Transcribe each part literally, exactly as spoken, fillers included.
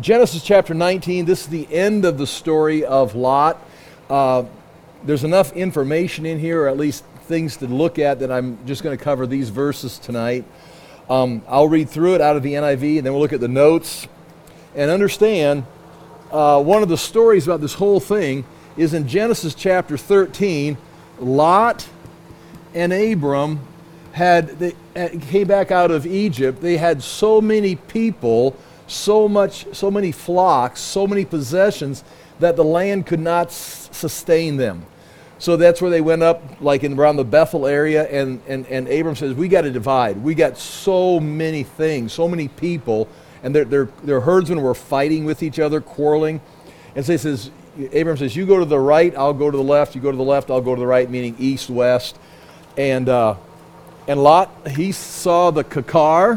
Genesis chapter nineteen, this is the end of the story of Lot. Uh, there's enough information in here, or at least things to look at, that I'm just going to cover these verses tonight. Um, I'll read through it out of the N I V, and then we'll look at the notes. And understand, uh, one of the stories about this whole thing is in Genesis chapter thirteen, Lot and Abram had, they came back out of Egypt. They had so many people, so much, so many flocks, so many possessions, that the land could not s- sustain them. So that's where they went up, like in around the Bethel area, and, and, and Abram says, we got to divide. We got so many things, so many people, and their, their, their herdsmen were fighting with each other, quarreling. And so he says, Abram says, you go to the right, I'll go to the left. You go to the left, I'll go to the right, meaning east, west. And, uh, and Lot, he saw the Kekar,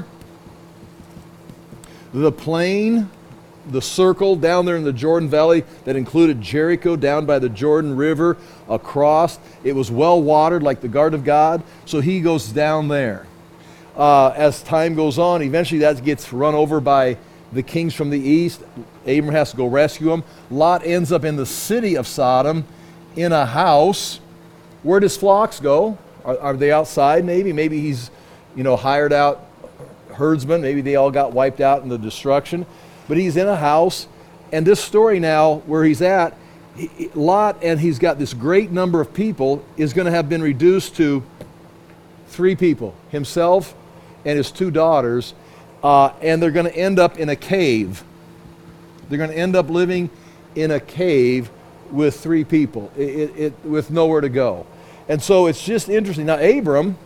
the plain, the circle down there in the Jordan Valley that included Jericho down by the Jordan River across. It was well watered like the Garden of God, so he goes down there. Uh, as time goes on, eventually that gets run over by the kings from the east. Abram has to go rescue them. Lot ends up in the city of Sodom in a house. Where does flocks go? Are, are they outside maybe? Maybe he's, you know, hired out herdsmen. Maybe they all got wiped out in the destruction. But he's in a house, and this story now, where he's at, he, Lot, and he's got this great number of people, is going to have been reduced to three people, himself and his two daughters, uh, and they're going to end up in a cave. They're going to end up living in a cave with three people, it, it, it, with nowhere to go. And so it's just interesting. Now, Abram,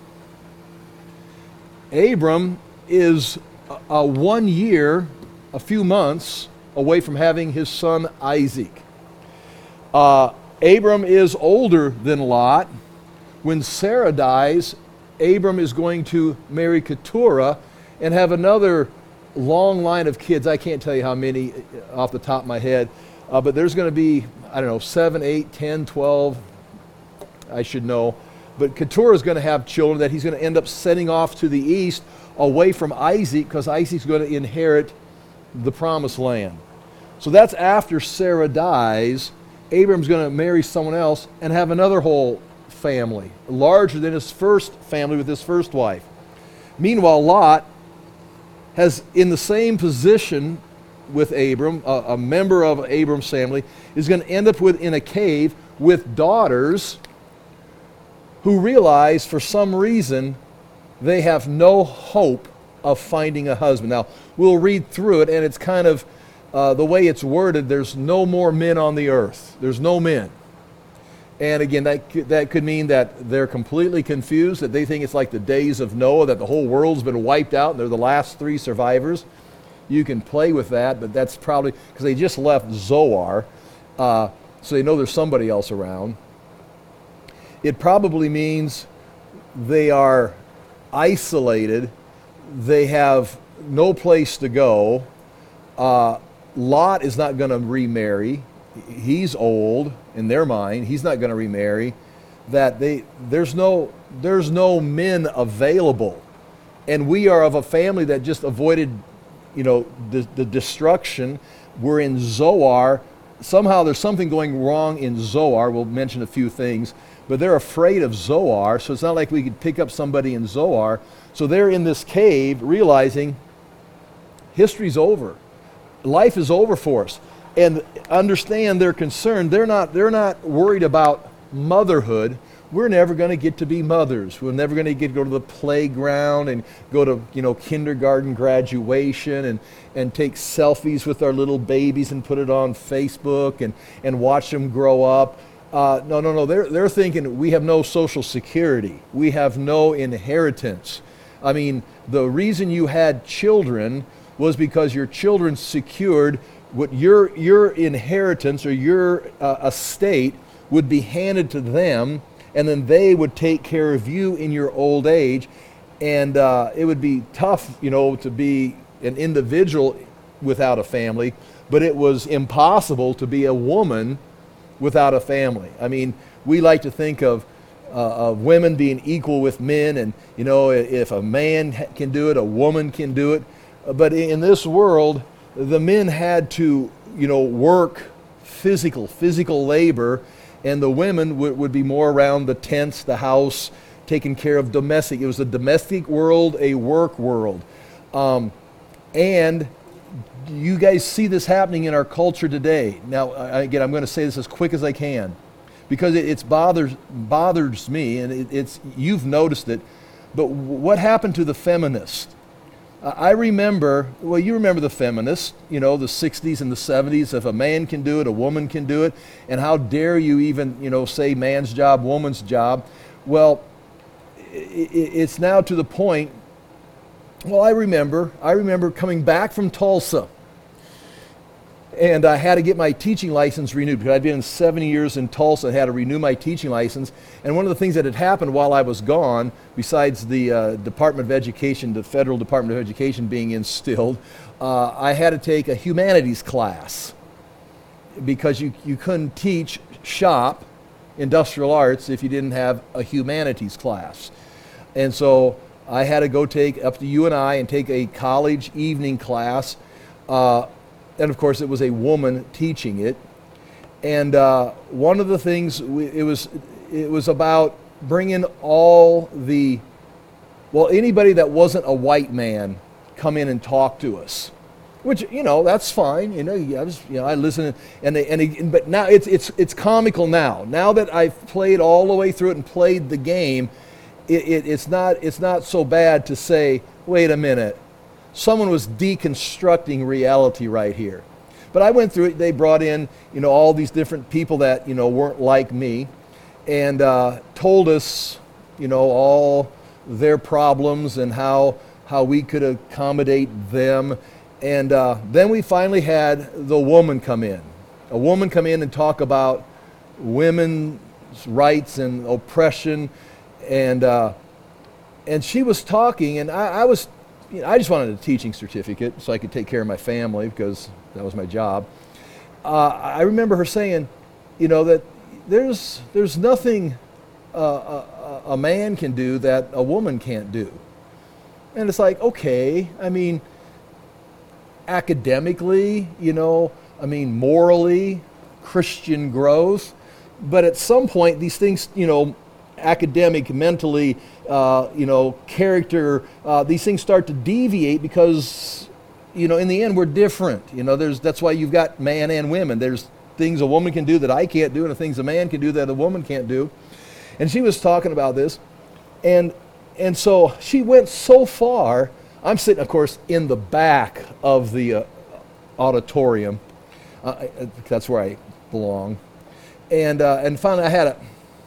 Abram is a, a one year, a few months away from having his son Isaac. Uh, Abram is older than Lot. When Sarah dies, Abram is going to marry Keturah and have another long line of kids. I can't tell you how many off the top of my head, uh, but there's going to be, I don't know, seven, eight, ten, twelve, I should know. But Keturah is going to have children that he's going to end up sending off to the east away from Isaac, because Isaac's going to inherit the promised land. So that's after Sarah dies. Abram's going to marry someone else and have another whole family, larger than his first family with his first wife. Meanwhile, Lot has, in the same position with Abram, a, a member of Abram's family, is going to end up with in a cave with daughters who realize for some reason they have no hope of finding a husband. Now, we'll read through it, and it's kind of uh, the way it's worded. There's no more men on the earth. There's no men. And again, that that could mean that they're completely confused, that they think it's like the days of Noah, that the whole world's been wiped out and they're the last three survivors. You can play with that, but that's probably because they just left Zoar, uh, so they know there's somebody else around. It probably means they are isolated. They have no place to go. Uh, Lot is not going to remarry. He's old in their mind. He's not going to remarry. That they there's no there's no men available, and we are of a family that just avoided, you know, the, the destruction. We're in Zoar. Somehow there's something going wrong in Zoar. We'll mention a few things, but they're afraid of Zoar. So it's not like we could pick up somebody in Zoar. So they're in this cave realizing history's over. Life is over for us. And understand their concern. They're not, they're not worried about motherhood. We're never going to get to be mothers. We're never going to get to go to the playground and go to, you know, kindergarten graduation and, and take selfies with our little babies and put it on Facebook and, and watch them grow up. Uh, no, no, no. They're, they're thinking we have no social security. We have no inheritance. I mean, the reason you had children was because your children secured what your your inheritance or your uh, estate would be handed to them, and then they would take care of you in your old age. And uh, it would be tough, you know, to be an individual without a family, but it was impossible to be a woman without a family. I mean, we like to think of uh, of women being equal with men, and you know, if a man can do it, a woman can do it. But in this world, the men had to, you know, work physical, physical labor, and the women would, would be more around the tents, the house, taking care of domestic. It was a domestic world, a work world. Um, and you guys see this happening in our culture today. Now, again, I'm going to say this as quick as I can, because it it's bothers bothers me, and it, it's you've noticed it. But what happened to the feminist? I remember, well, you remember the feminists, you know, the sixties and the seventies. If a man can do it, a woman can do it, and how dare you even, you know, say man's job, woman's job? Well, it's now to the point. Well, I remember, I remember coming back from Tulsa, and I had to get my teaching license renewed because I'd been seventy years in Tulsa. I had to renew my teaching license. And one of the things that had happened while I was gone, besides the uh, Department of Education, the Federal Department of Education being instilled, uh, I had to take a humanities class because you, you couldn't teach shop, industrial arts, if you didn't have a humanities class. And so I had to go take, up to U N I, and take a college evening class. Uh, and of course, it was a woman teaching it. And uh, one of the things, we, it was it was about bringing all the, well, anybody that wasn't a white man come in and talk to us. Which, you know, that's fine. You know, I just, you know, I listen, and they, and they, but now it's it's it's comical now. Now that I've played all the way through it and played the game, it, it, it's not it's not so bad to say, wait a minute, someone was deconstructing reality right here. But I went through it. They brought in, you know, all these different people that, you know, weren't like me, and uh, told us, you know, all their problems and how how we could accommodate them. And uh, then we finally had the woman come in. A woman come in and talk about women's rights and oppression. And uh, and she was talking, and I, I was, you know, I just wanted a teaching certificate so I could take care of my family because that was my job. Uh, I remember her saying, you know, that there's there's nothing uh, a, a man can do that a woman can't do. And it's like, okay, I mean, academically, you know, I mean, morally, Christian growth, but at some point these things, you know, academic, mentally, uh, you know, character, uh, these things start to deviate because, you know, in the end we're different. You know, there's that's why you've got man and women. There's things a woman can do that I can't do, and things a man can do that a woman can't do. And she was talking about this, and and so she went so far. I'm sitting, of course, in the back of the uh, auditorium. Uh, I, that's where I belong. And uh, and finally I had to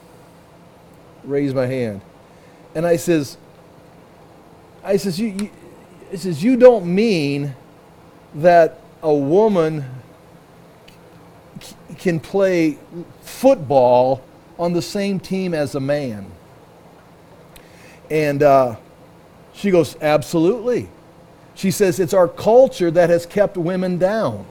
raise my hand. And I says, I says, you, you, I says, you don't mean that a woman c- can play football on the same team as a man? And uh, she goes, absolutely. She says, it's our culture that has kept women down.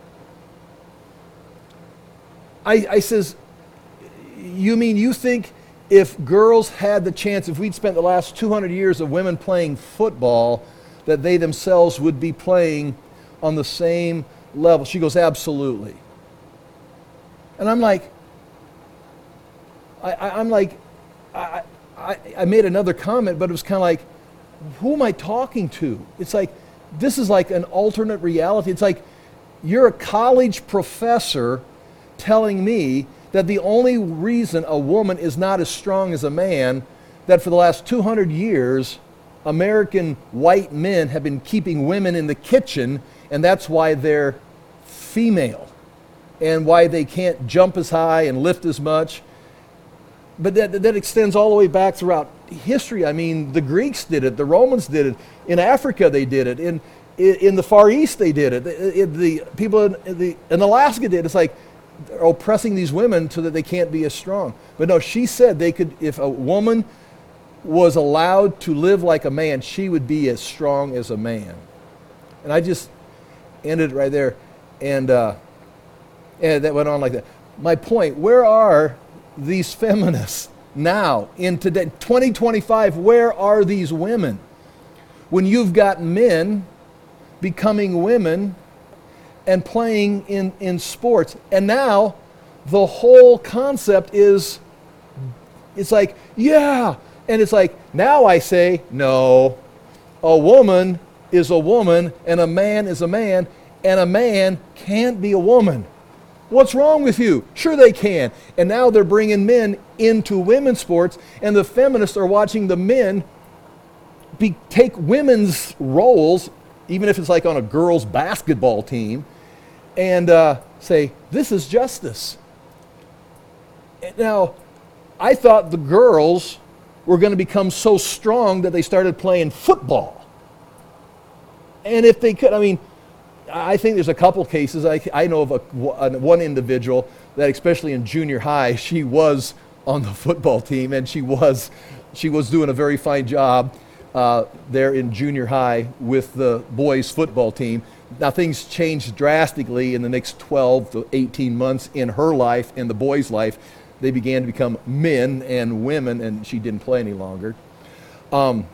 I, I says, you mean you think if girls had the chance, if we'd spent the last two hundred years of women playing football, that they themselves would be playing on the same level? She goes, absolutely. And I'm like, I, I, I'm like, I, I, I made another comment, but it was kind of like, who am I talking to? It's like, this is like an alternate reality. It's like, you're a college professor telling me that the only reason a woman is not as strong as a man, that for the last two hundred years, American white men have been keeping women in the kitchen, and that's why they're female, and why they can't jump as high and lift as much. But that, that extends all the way back throughout history. I mean, the Greeks did it, the Romans did it, in Africa they did it, in in the Far East they did it, the, the people in, the, in Alaska did it. It's like they're oppressing these women so that they can't be as strong. But no, she said they could, if a woman was allowed to live like a man, she would be as strong as a man. And I just ended it right there, and uh, and that went on like that. My point: where are these feminists now in today, twenty twenty-five? Where are these women when you've got men becoming women and playing in, in sports. And now the whole concept is, it's like, yeah. And it's like, now I say, no, a woman is a woman and a man is a man, and a man can't be a woman. What's wrong with you? Sure they can. And now they're bringing men into women's sports, and the feminists are watching the men be, take women's roles, even if it's like on a girls' basketball team, and uh, say, this is justice. Now, I thought the girls were going to become so strong that they started playing football. And if they could, I mean, I think there's a couple cases. I, I know of a, one individual that, especially in junior high, she was on the football team, and she was, she was doing a very fine job uh, there in junior high with the boys' football team. Now, things changed drastically in the next twelve to eighteen months in her life and the boys' life. They began to become men and women, and she didn't play any longer. Um,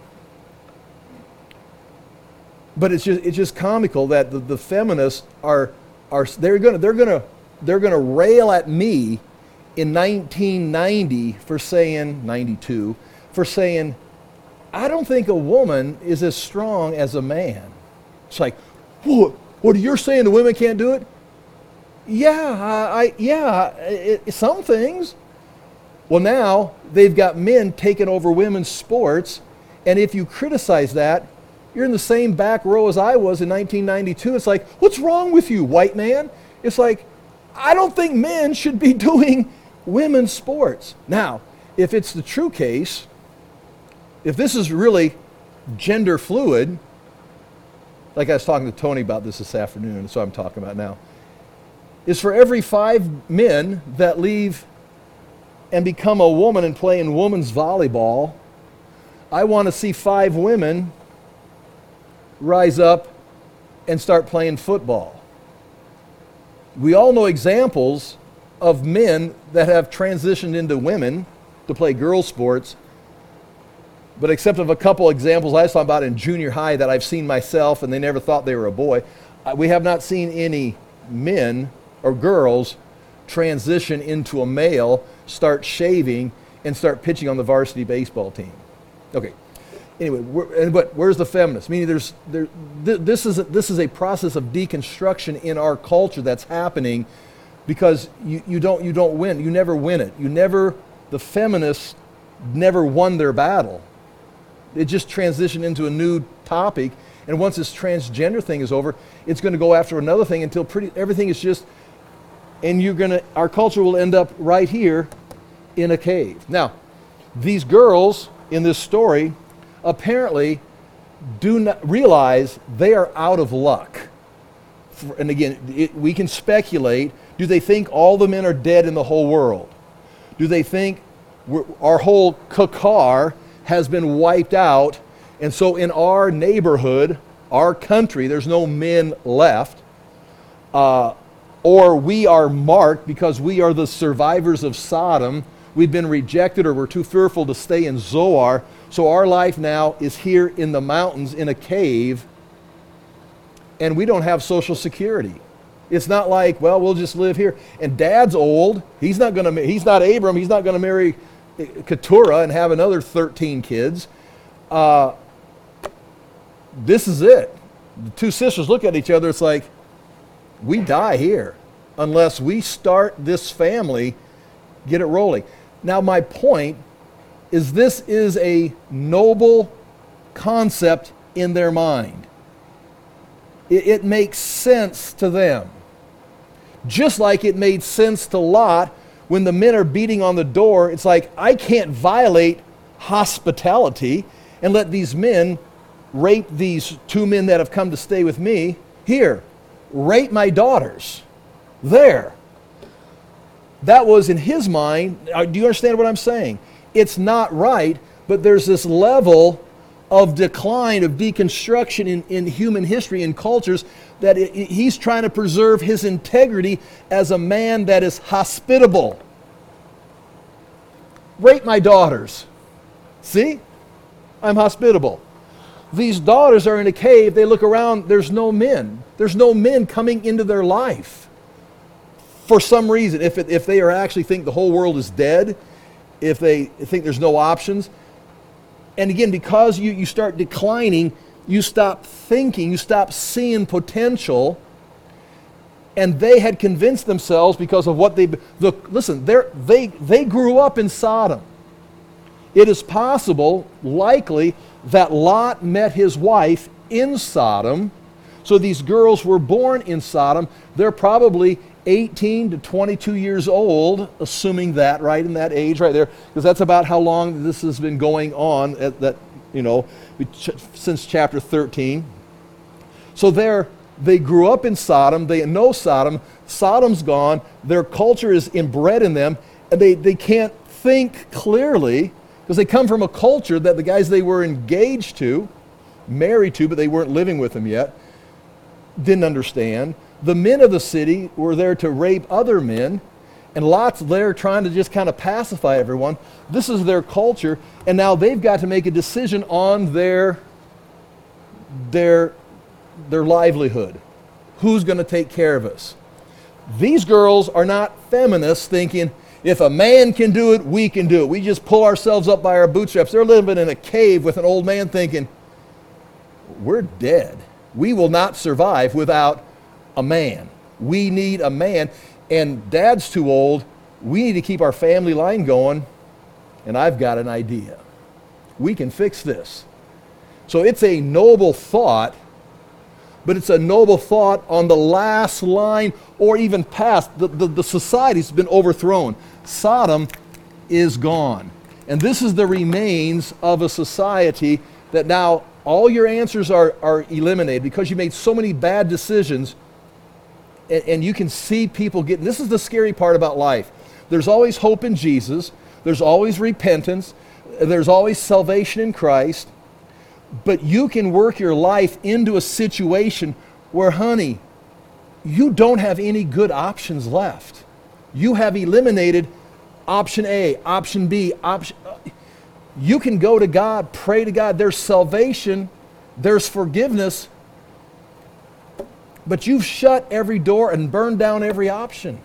but it's just it's just comical that the, the feminists are are they're gonna they're gonna they're gonna rail at me in nineteen ninety for saying ninety-two for saying I don't think a woman is as strong as a man. It's like, what? What you're saying the women can't do it? Yeah, I, I yeah, it, some things. Well, now they've got men taking over women's sports, and if you criticize that, you're in the same back row as I was in nineteen ninety-two. It's like, what's wrong with you, white man? It's like, I don't think men should be doing women's sports. Now, if it's the true case, if this is really gender fluid, like I was talking to Tony about this this afternoon, that's what I'm talking about now, is for every five men that leave and become a woman and play in women's volleyball, I want to see five women rise up and start playing football. We all know examples of men that have transitioned into women to play girls' sports, but except of a couple examples I was talking about in junior high that I've seen myself, and they never thought they were a boy, we have not seen any men or girls transition into a male, start shaving, and start pitching on the varsity baseball team. Okay. Anyway, we're, but where's the feminist? Meaning, there's there. Th- this is a, this is a process of deconstruction in our culture that's happening, because you, you don't you don't win. You never win it. You never. The feminists never won their battle. It just transitioned into a new topic, and once this transgender thing is over, it's going to go after another thing until pretty everything is just. And you're gonna. Our culture will end up right here, in a cave. Now, these girls in this story apparently do not realize they are out of luck. For, and again, it, we can speculate. Do they think all the men are dead in the whole world? Do they think we're, our whole kakar has been wiped out, and so in our neighborhood, our country, there's no men left? Uh, or we are marked because we are the survivors of Sodom. We've been rejected, or we're too fearful to stay in Zoar. So our life now is here in the mountains in a cave, and we don't have Social Security. It's not like, well, we'll just live here. And Dad's old. He's not going to. He's not Abram. He's not going to marry Keturah and have another thirteen kids. Uh, this is it. The two sisters look at each other. It's like, we die here unless we start this family, get it rolling. Now, my point is, this is a noble concept in their mind. It, it makes sense to them. Just like it made sense to Lot when the men are beating on the door. It's like, I can't violate hospitality and let these men rape these two men that have come to stay with me. Here, rape my daughters. There. That was in his mind. Do you understand what I'm saying? It's not right, but there's this level of decline, of deconstruction in, in human history and cultures, that it, it, he's trying to preserve his integrity as a man that is hospitable. Rape my daughters. See? I'm hospitable. these daughters are in a cave. They look around, there's no men. There's no men coming into their life. For some reason, if, it, if they are actually think the whole world is dead, if they think there's no options. And again, because you, you start declining, you stop thinking, you stop seeing potential. And they had convinced themselves because of what they... Look, listen, they they grew up in Sodom. It is possible, likely, that Lot met his wife in Sodom. So these girls were born in Sodom. They're probably eighteen to twenty-two years old, assuming that, right, in that age right there, because that's about how long this has been going on, at that, you know, since chapter thirteen. So they're, they grew up in Sodom. They know Sodom. Sodom's gone. Their culture is inbred in them, and they, they can't think clearly, because they come from a culture that the guys they were engaged to, married to, but they weren't living with them yet, didn't understand. The men of the city were there to rape other men, and Lot's there trying to just kind of pacify everyone. This is their culture, and now they've got to make a decision on their, their, their livelihood. Who's going to take care of us? These girls are not feminists thinking, if a man can do it, we can do it. We just pull ourselves up by our bootstraps. They're living in a cave with an old man thinking, we're dead. We will not survive without a man. We need a man. And Dad's too old. We need to keep our family line going. And I've got an idea. We can fix this. So it's a noble thought, but it's a noble thought on the last line or even past. The, the, the society's been overthrown. Sodom is gone. And this is the remains of a society that now all your answers are, are eliminated because you made so many bad decisions, and, and you can see people getting, this is the scary part about life. There's always hope in Jesus. There's always repentance. There's always salvation in Christ. But you can work your life into a situation where, honey, you don't have any good options left. You have eliminated option A, option B, option... You can go to God, pray to God. There's salvation, there's forgiveness, but you've shut every door and burned down every option.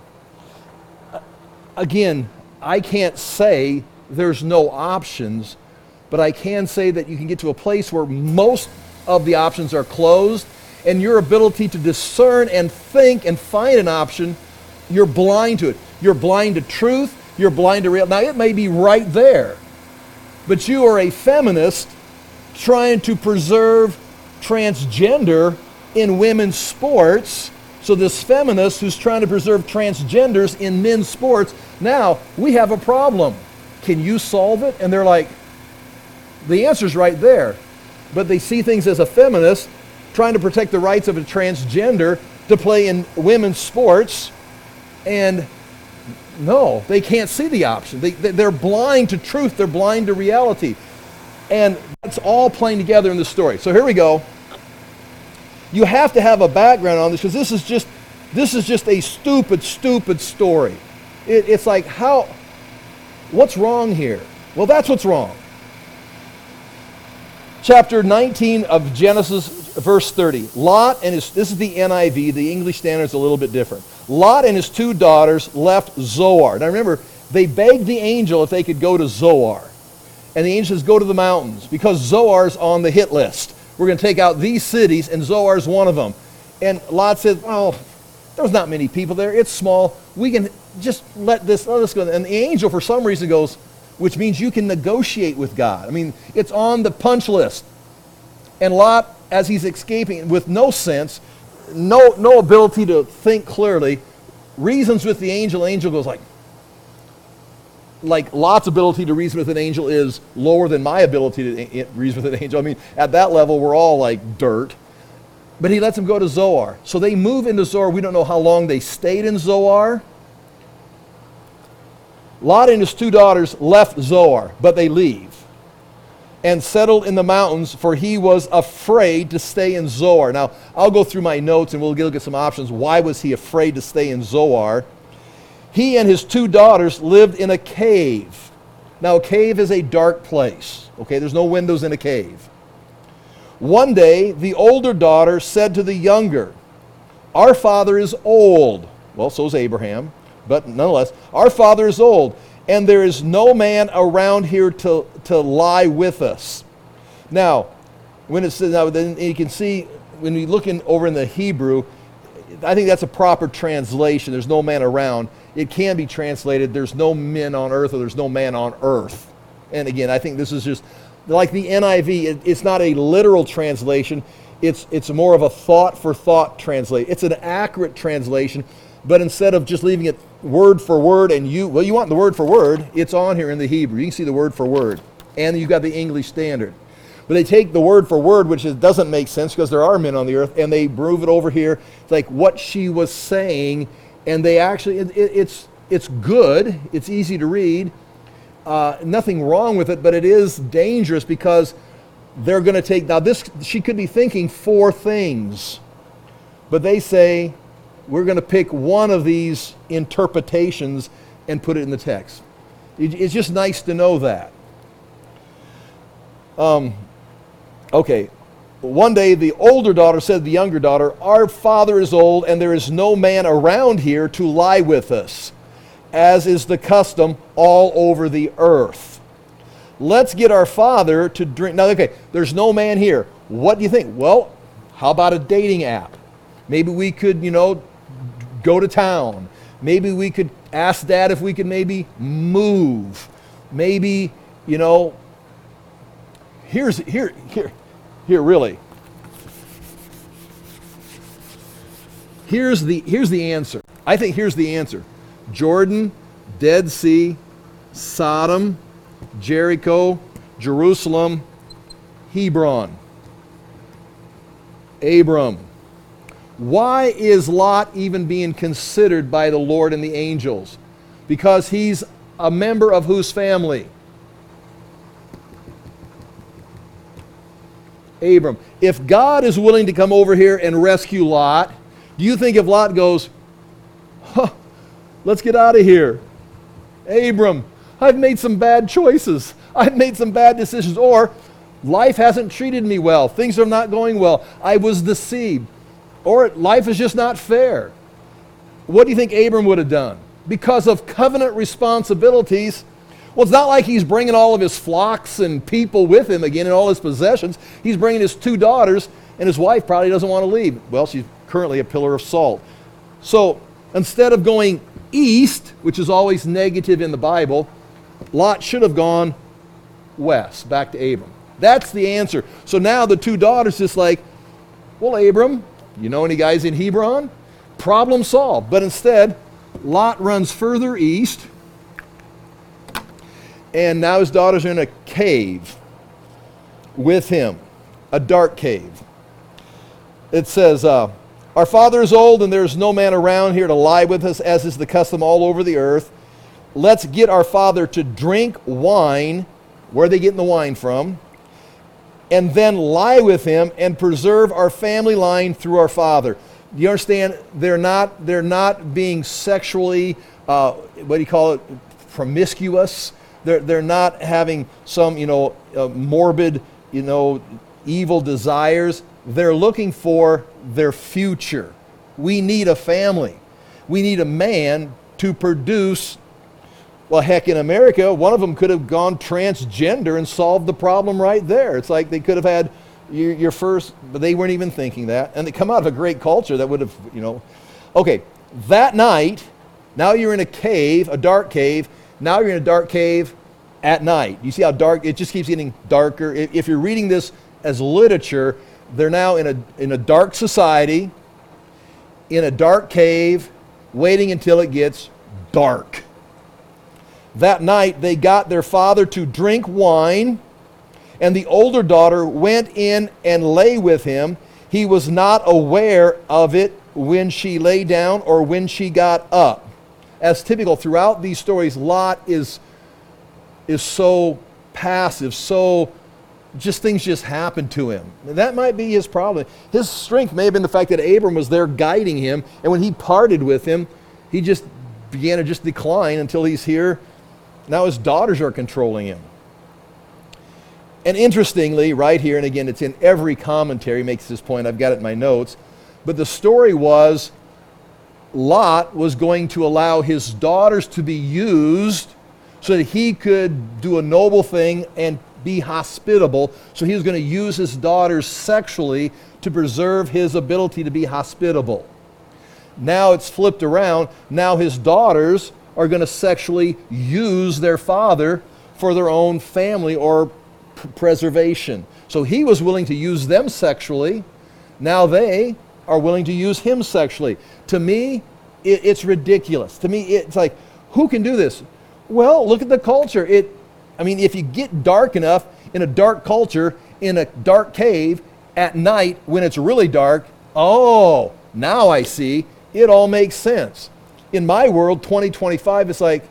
Again, I can't say there's no options, but I can say that you can get to a place where most of the options are closed, and your ability to discern and think and find an option, you're blind to it. You're blind to truth, you're blind to reality. Now, it may be right there, but you are a feminist trying to preserve transgender in women's sports. So this feminist who's trying to preserve transgenders in men's sports, now we have a problem. Can you solve it? And they're like, the answer's right there. But they see things as a feminist trying to protect the rights of a transgender to play in women's sports, and no, they can't see the option. They, they're blind to truth. They're blind to reality. And that's all playing together in the story. So here we go. You have to have a background on this because this is just this is just a stupid, stupid story. It, it's like, how, what's wrong here? Well, that's what's wrong. Chapter nineteen of Genesis, verse thirty. Lot and his, this is the N I V, the English Standard is a little bit different. Lot and his two daughters left Zoar. Now remember, they begged the angel if they could go to Zoar. And the angel says, go to the mountains, because Zoar's on the hit list. We're going to take out these cities, and Zoar's one of them. And Lot said, well, there's not many people there. It's small. We can just let this, let this go. And the angel, for some reason, goes, which means you can negotiate with God. I mean, it's on the punch list. And Lot, as he's escaping with no sense, no, no ability to think clearly, reasons with the angel. The angel goes like, like Lot's ability to reason with an angel is lower than my ability to reason with an angel. I mean, at that level, we're all like dirt. But he lets them go to Zoar. So they move into Zoar. We don't know how long they stayed in Zoar. Lot and his two daughters left Zoar, but they leave and settled in the mountains, for he was afraid to stay in Zoar. Now, I'll go through my notes and we'll look at some options. Why was he afraid to stay in Zoar? He and his two daughters lived in a cave. Now, a cave is a dark place. Okay, there's no windows in a cave. One day, the older daughter said to the younger, "Our father is old." Well, so is Abraham, but nonetheless, "Our father is old, and there is no man around here to, to lie with us." Now, when it says, now then you can see, when we look in, over in the Hebrew, I think that's a proper translation. There's no man around. It can be translated, there's no men on earth, or there's no man on earth. And again, I think this is just, like the N I V, it, it's not a literal translation. It's, it's more of a thought for thought translation. It's an accurate translation, but instead of just leaving it word for word, and you, well, you want the word for word, it's on here in the Hebrew. You can see the word for word. And you've got the English Standard. But they take the word for word, which is, doesn't make sense because there are men on the earth, and they move it over here. It's like what she was saying, and they actually, it, it, it's, it's good. It's easy to read. Uh, nothing wrong with it, but it is dangerous because they're going to take, now this, she could be thinking four things, but they say, we're going to pick one of these interpretations and put it in the text. It, it's just nice to know that. Um, okay. One day the older daughter said to the younger daughter, "Our father is old, and there is no man around here to lie with us, as is the custom all over the earth. Let's get our father to drink." Now, okay, there's no man here. What do you think? Well, how about a dating app? Maybe we could, you know, go to town. Maybe we could ask Dad if we could maybe move. Maybe, you know, here's, here, here, here really. Here's the, here's the answer. I think here's the answer. Jordan, Dead Sea, Sodom, Jericho, Jerusalem, Hebron, Abram. Why is Lot even being considered by the Lord and the angels? Because he's a member of whose family? Abram. If God is willing to come over here and rescue Lot, do you think if Lot goes, huh, let's get out of here. Abram, I've made some bad choices. I've made some bad decisions. Or, life hasn't treated me well. Things are not going well. I was deceived. Or, life is just not fair. What do you think Abram would have done? Because of covenant responsibilities, well, it's not like he's bringing all of his flocks and people with him again and all his possessions. He's bringing his two daughters, and his wife probably doesn't want to leave. Well, she's currently a pillar of salt. So, instead of going east, which is always negative in the Bible, Lot should have gone west, back to Abram. That's the answer. So now the two daughters just like, well, Abram, you know any guys in Hebron? Problem solved. But instead, Lot runs further east, and now his daughters are in a cave with him, a dark cave. It says, uh, "Our father is old, and there's no man around here to lie with us, as is the custom all over the earth. Let's get our father to drink wine." Where are they getting the wine from? "And then lie with him and preserve our family line through our father." Do you understand? They're not, they're not being sexually, uh, what do you call it, promiscuous. They're, they're not having some, you know, uh, morbid, you know, evil desires. They're looking for their future. We need a family. We need a man to produce. Well, heck, in America, one of them could have gone transgender and solved the problem right there. It's like they could have had your, your first, but they weren't even thinking that. And they come out of a great culture that would have, you know. Okay, that night, now you're in a cave, a dark cave. Now you're in a dark cave at night. You see how dark, it just keeps getting darker. If, if you're reading this as literature, they're now in a, in a dark society, in a dark cave, waiting until it gets dark. That night, they got their father to drink wine, and the older daughter went in and lay with him. He was not aware of it when she lay down or when she got up. As typical throughout these stories, Lot is, is so passive, so just things just happen to him. That might be his problem. His strength may have been the fact that Abram was there guiding him, and when he parted with him, he just began to just decline until he's here. Now his daughters are controlling him. And interestingly, right here, and again, it's in every commentary, makes this point, I've got it in my notes, but the story was Lot was going to allow his daughters to be used so that he could do a noble thing and be hospitable. So he was going to use his daughters sexually to preserve his ability to be hospitable. Now it's flipped around. Now his daughters are going to sexually use their father for their own family or p- preservation. So he was willing to use them sexually. Now they are willing to use him sexually. To me, it, it's ridiculous. To me, it's like, who can do this? Well, look at the culture. It, I mean, if you get dark enough in a dark culture, in a dark cave at night when it's really dark, oh, now I see. It all makes sense. In my world, twenty twenty-five, it's like,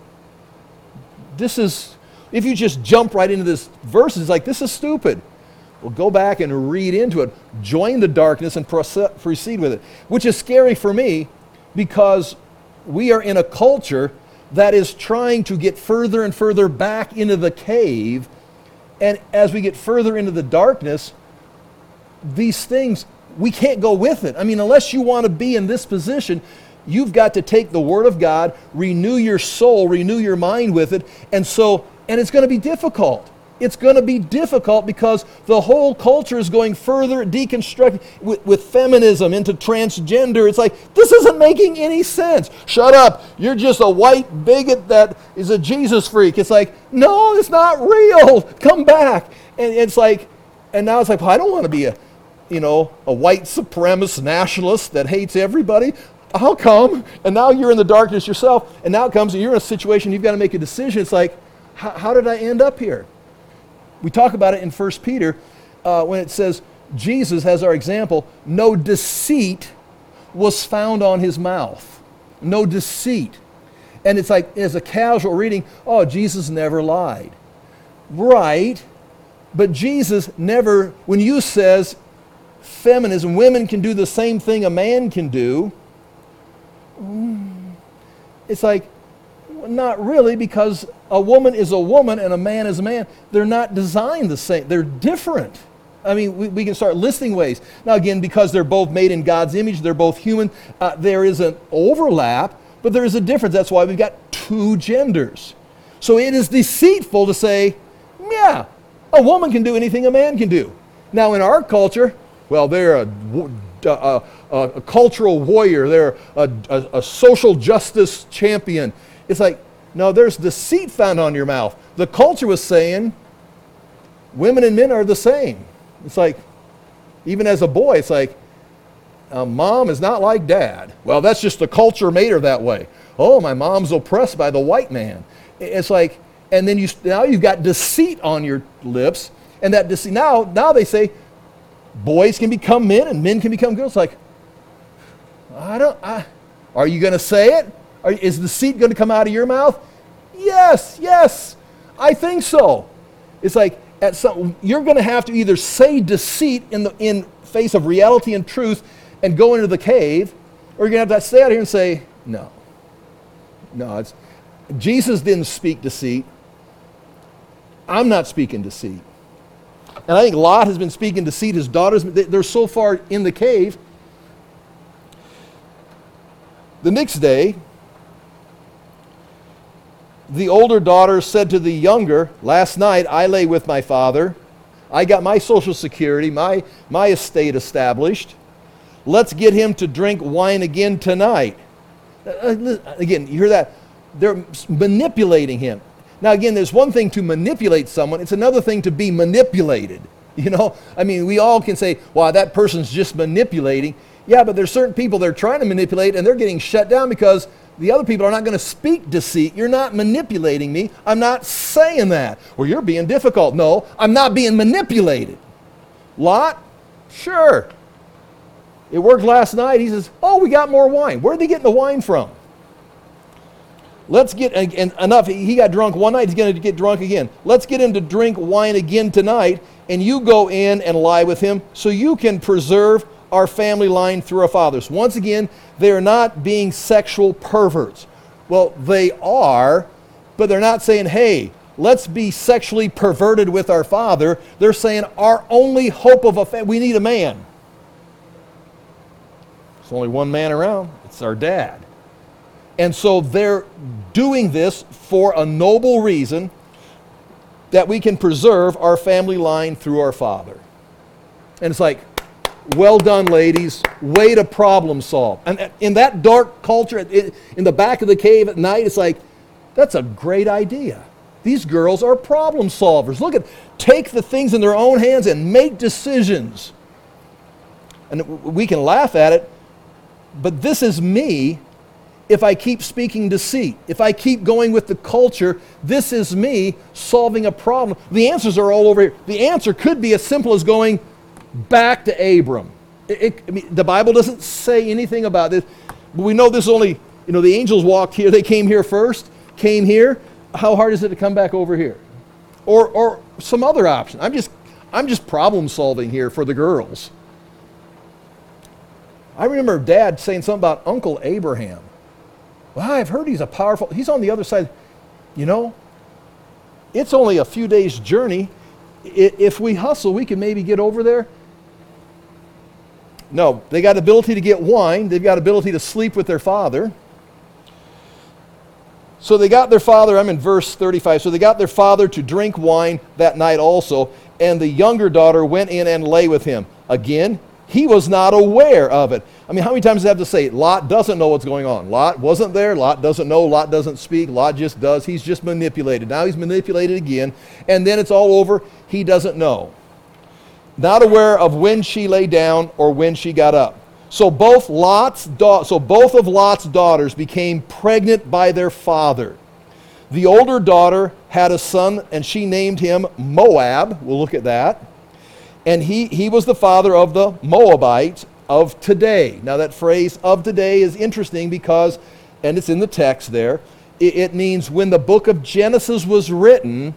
this is, if you just jump right into this verse, it's like, this is stupid. Well, go back and read into it. Join the darkness and proceed with it, which is scary for me because we are in a culture that is trying to get further and further back into the cave. And as we get further into the darkness, these things, we can't go with it. I mean, unless you want to be in this position, you've got to take the Word of God, renew your soul, renew your mind with it. And so, and it's going to be difficult. It's going to be difficult because the whole culture is going further, deconstructing with, with feminism into transgender. It's like, this isn't making any sense. Shut up. You're just a white bigot that is a Jesus freak. It's like, no, it's not real. Come back. And it's like, and now it's like, well, I don't want to be a, you know, a white supremacist nationalist that hates everybody. How come? And now you're in the darkness yourself. And now it comes and you're in a situation, you've got to make a decision. It's like, how, how did I end up here? We talk about it in First Peter uh, when it says, Jesus, as our example, no deceit was found on his mouth. No deceit. And it's like, as a casual reading, oh, Jesus never lied. Right, but Jesus never, when you says feminism, women can do the same thing a man can do, it's like, not really, because a woman is a woman and a man is a man. They're not designed the same. They're different. I mean, we, we can start listing ways. Now again, because they're both made in God's image, they're both human, uh, there is an overlap, but there is a difference. That's why we've got two genders. So it is deceitful to say, yeah, a woman can do anything a man can do. Now in our culture, well, they're a, a, a, a cultural warrior. They're a, a, a social justice champion. It's like, no, there's deceit found on your mouth. The culture was saying women and men are the same. It's like, even as a boy, it's like, uh, mom is not like dad. Well, that's just the culture made her that way. Oh, my mom's oppressed by the white man. It's like, and then you now you've got deceit on your lips, and that deceit, now, now they say boys can become men and men can become girls. It's like, I don't, I, are you going to say it? Are, is deceit going to come out of your mouth? Yes, yes, I think so. It's like, at some, you're going to have to either say deceit in the in face of reality and truth and go into the cave, or you're going to have to stay out here and say, no. No, it's, Jesus didn't speak deceit. I'm not speaking deceit. And I think Lot has been speaking deceit. His daughters, they're so far in the cave. The next day, the older daughter said to the younger, last night I lay with my father. I got my social security, my, my estate established. Let's get him to drink wine again tonight. Again, you hear that? They're manipulating him. Now again, there's one thing to manipulate someone. It's another thing to be manipulated. You know, I mean, we all can say, wow, that person's just manipulating. Yeah, but there's certain people they're trying to manipulate and they're getting shut down because the other people are not going to speak deceit. You're not manipulating me. I'm not saying that. Well, you're being difficult. No, I'm not being manipulated. Lot? Sure. It worked last night. He says, oh, we got more wine. Where'd they get the wine from? Let's get, and enough, he got drunk one night, he's going to get drunk again. Let's get him to drink wine again tonight, and you go in and lie with him so you can preserve our family line through our fathers. Once again, they are not being sexual perverts. Well, they are, but they're not saying, hey, let's be sexually perverted with our father. They're saying our only hope of a family, we need a man. There's only one man around. It's our dad. And so they're doing this for a noble reason, that we can preserve our family line through our father. And it's like, well done, ladies. Way to problem solve. And in that dark culture, in the back of the cave at night, it's like, that's a great idea. These girls are problem solvers. Look at, take the things in their own hands and make decisions. And we can laugh at it, but this is me. If I keep speaking deceit, if I keep going with the culture, this is me solving a problem. The answers are all over here. The answer could be as simple as going back to Abram. It, it, I mean, the Bible doesn't say anything about this, but we know this only, you know, the angels walked here. They came here first, came here. How hard is it to come back over here? Or, or some other option. I'm just, I'm just problem solving here for the girls. I remember Dad saying something about Uncle Abraham. Well, I've heard he's a powerful, he's on the other side. You know, it's only a few days' journey. If we hustle, we can maybe get over there. No, they got ability to get wine. They've got ability to sleep with their father. So they got their father, I'm in verse thirty-five, so they got their father to drink wine that night also, and the younger daughter went in and lay with him. Again, he was not aware of it. I mean, how many times do I have to say, Lot doesn't know what's going on? Lot wasn't there. Lot doesn't know. Lot doesn't speak. Lot just does. He's just manipulated. Now he's manipulated again. And then it's all over. He doesn't know. Not aware of when she lay down or when she got up. So both Lot's da- so both of Lot's daughters became pregnant by their father. The older daughter had a son, and she named him Moab. We'll look at that. And he, he was the father of the Moabites of today. Now that phrase of today is interesting because, and it's in the text there, it, it means when the book of Genesis was written,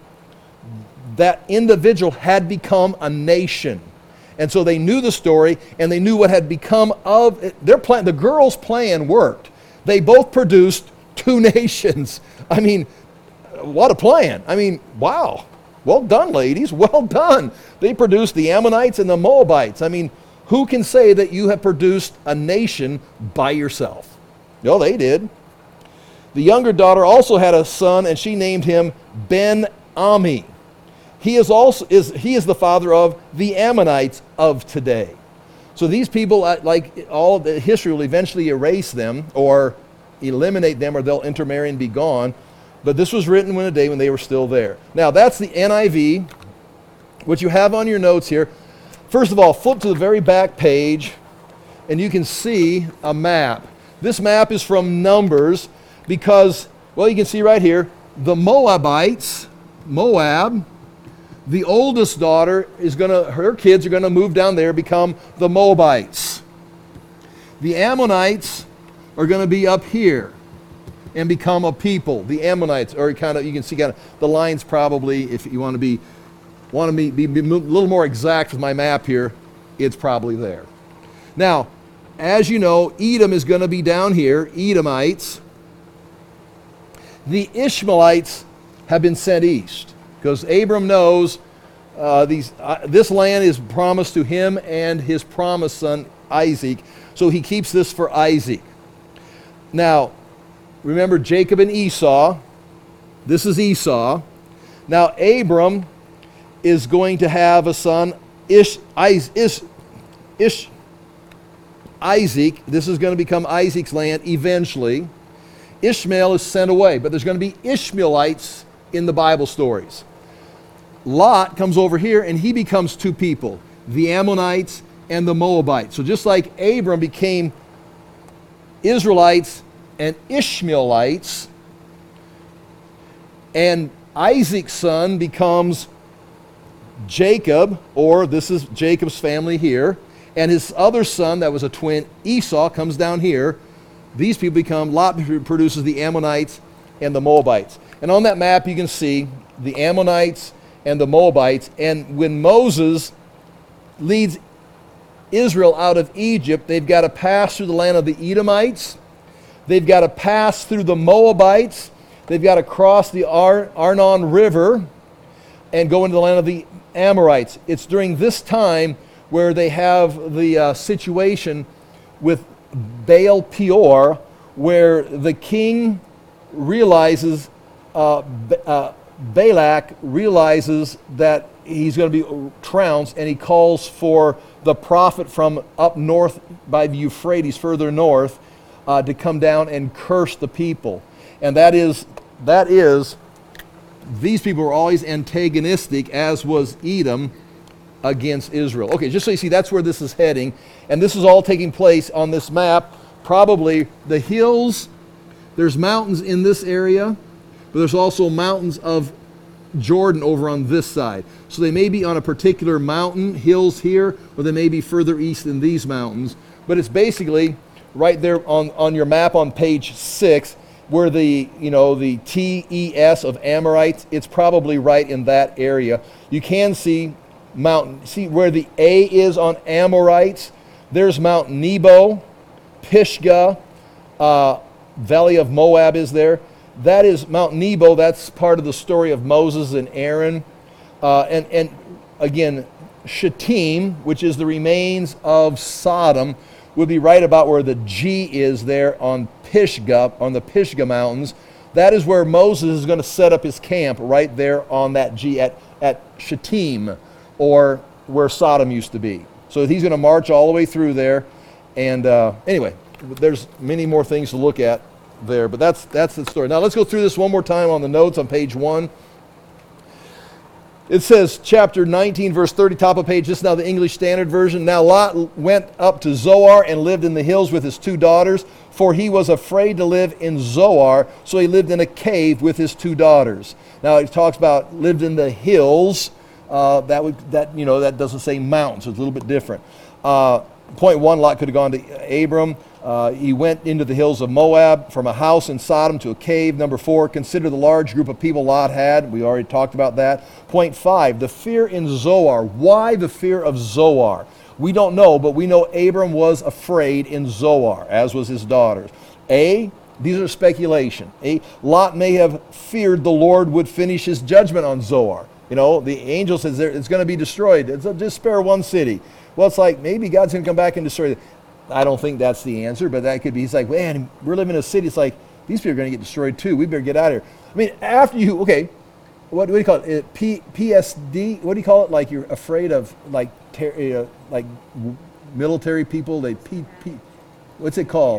that individual had become a nation. And so they knew the story, and they knew what had become of it. Their plan, the girls' plan worked. They both produced two nations. I mean, what a plan. I mean, wow. Well done, ladies. Well done. They produced the Ammonites and the Moabites. I mean, who can say that you have produced a nation by yourself? No, they did. The younger daughter also had a son, and she named him Ben-Ami. He is also is he is the father of the Ammonites of today. So these people, like all the history, will eventually erase them or eliminate them, or they'll intermarry and be gone. But this was written in a day when they were still there. Now that's the N I V. What you have on your notes here. First of all, flip to the very back page, and you can see a map. This map is from Numbers because, well, you can see right here, the Moabites, Moab, the oldest daughter is going to, her kids are going to move down there, become the Moabites. The Ammonites are going to be up here and become a people. The Ammonites are kind of, you can see kind of the lines probably, if you want to be, want to be, be, be a little more exact with my map here, it's probably there. Now, as you know, Edom is going to be down here, Edomites. The Ishmaelites have been sent east, because Abram knows uh, these, uh, this land is promised to him and his promised son Isaac, so he keeps this for Isaac. Now, remember Jacob and Esau. This is Esau. Now, Abram is going to have a son, Ish, Is, Ish, Ish, Isaac. This is going to become Isaac's land eventually. Ishmael is sent away, but there's going to be Ishmaelites in the Bible stories. Lot comes over here and he becomes two people, the Ammonites and the Moabites. So just like Abram became Israelites and Ishmaelites, and Isaac's son becomes Jacob, or this is Jacob's family here, and his other son that was a twin, Esau, comes down here. These people become, Lot produces the Ammonites and the Moabites. And on that map you can see the Ammonites and the Moabites. And when Moses leads Israel out of Egypt, they've got to pass through the land of the Edomites. They've got to pass through the Moabites. they've got to cross the Ar- Arnon River and go into the land of the Amorites. It's during this time where they have the uh, situation with Baal Peor, where the king realizes, uh, B- uh, Balak realizes that he's going to be trounced, and he calls for the prophet from up north by the Euphrates, further north, uh, to come down and curse the people. And that is, that is, these people were always antagonistic, as was Edom against Israel. Okay, just so you see, that's where this is heading. And this is all taking place on this map. Probably the hills, there's mountains in this area, but there's also mountains of Jordan over on this side. So they may be on a particular mountain, hills here, or they may be further east in these mountains. But it's basically right there on, on your map on page six, where the, you know, the T E S of Amorites, it's probably right in that area. You can see mountain, see where the A is on Amorites. There's Mount Nebo, Pisgah, uh, Valley of Moab is there. That is Mount Nebo. That's part of the story of Moses and Aaron. Uh, and, and again, Shittim, which is the remains of Sodom, would be right about where the G is there on Pisgah, on the Pisgah Mountains. That is where Moses is going to set up his camp, right there on that G at, at Shittim, or where Sodom used to be. So he's going to march all the way through there. And uh, anyway, there's many more things to look at there, but that's that's the story. Now let's go through this one more time on the notes on page one. It says, chapter nineteen, verse thirty, top of page. This is now the English Standard Version. Now Lot went up to Zoar and lived in the hills with his two daughters, for he was afraid to live in Zoar, so he lived in a cave with his two daughters. Now it talks about lived in the hills. Uh, that would that you know that doesn't say mountains. So it's a little bit different. Uh, point one, Lot could have gone to Abram. Uh, he went into the hills of Moab, from a house in Sodom to a cave. Number four, consider the large group of people Lot had. We already talked about that. Point five, the fear in Zoar. Why the fear of Zoar? We don't know, but we know Abram was afraid in Zoar, as was his daughters. A, these are speculation. A, Lot may have feared the Lord would finish his judgment on Zoar. You know, the angel says it's going to be destroyed. It's, just spare one city. Well, it's like maybe God's going to come back and destroy it. I don't think that's the answer, but that could be. He's like, man, we're living in a city. It's like, these people are going to get destroyed too. We better get out of here. I mean, after you, okay, what, what do you call it? P, P S D, what do you call it? Like you're afraid of, like, ter, uh, like military people, they P, P, what's it called?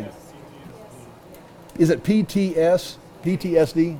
Is it P T S, P T S D?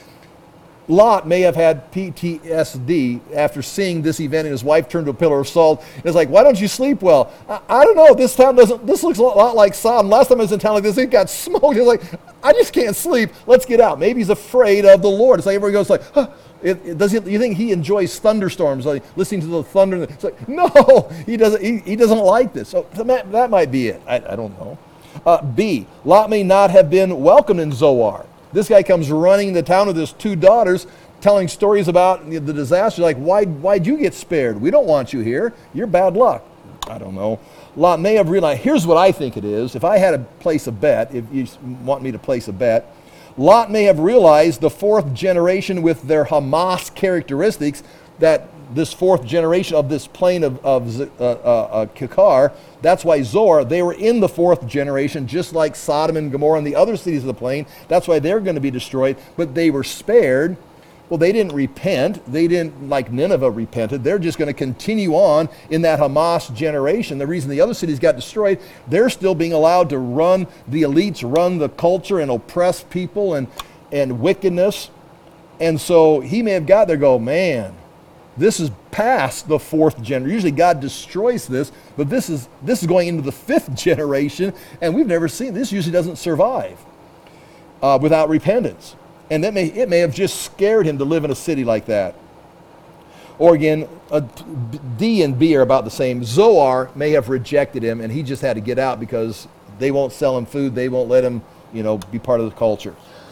Lot may have had P T S D after seeing this event, and his wife turned to a pillar of salt. And it's like, why don't you sleep well? I, I don't know. This town doesn't. This looks a lot like Sodom. Last time I was in town like this, it got smoked. It's like, I just can't sleep. Let's get out. Maybe he's afraid of the Lord. It's like everybody goes like, huh, it, it, does he, you think he enjoys thunderstorms, like listening to the thunder? It's like, no, he doesn't. He, he doesn't like this. So that, that might be it. I, I don't know. Uh, B, Lot may not have been welcomed in Zoar. This guy comes running into town with his two daughters, telling stories about the disaster. Like, why, why'd you get spared? We don't want you here. You're bad luck. I don't know. Lot may have realized, here's what I think it is. If I had to place a bet, if you want me to place a bet, Lot may have realized the fourth generation with their Hamas characteristics, that this fourth generation of this plain of, of uh, uh, uh, Kikar, that's why Zoar, they were in the fourth generation, just like Sodom and Gomorrah and the other cities of the plain. That's why they're going to be destroyed, but they were spared. Well, they didn't repent. They didn't, like Nineveh, repented. They're just going to continue on in that Hamas generation. The reason the other cities got destroyed, they're still being allowed to run, the elites run the culture and oppress people and, and wickedness. And so he may have got there and go, man, this is past the fourth generation. Usually God destroys this, but this is this is going into the fifth generation, and we've never seen this. Usually doesn't survive uh, without repentance, and that may it may have just scared him to live in a city like that. Or again, uh, D and B are about the same. Zoar may have rejected him, and he just had to get out because they won't sell him food. They won't let him, you know, be part of the culture.